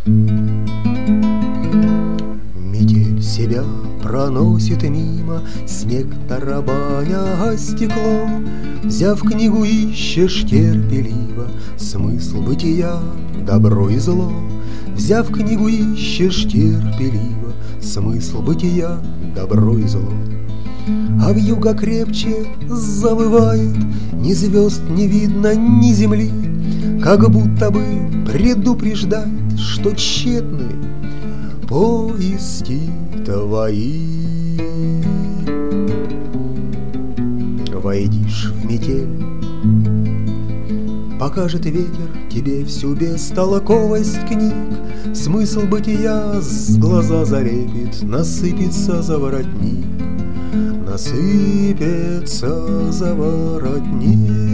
Метель себя проносит мимо, снег тарабаня о стекло. Взяв книгу, ищешь терпеливо смысл бытия, добро и зло. Взяв книгу, ищешь терпеливо смысл бытия, добро и зло. А вьюга крепче завывает, ни звезд не видно, ни земли, как будто бы предупреждает, что тщетны поиски твои. Войдишь в метель, покажет ветер тебе всю бестолковость книг. Смысл бытия с глаза залепит, насыпется за воротник, насыпется за воротник.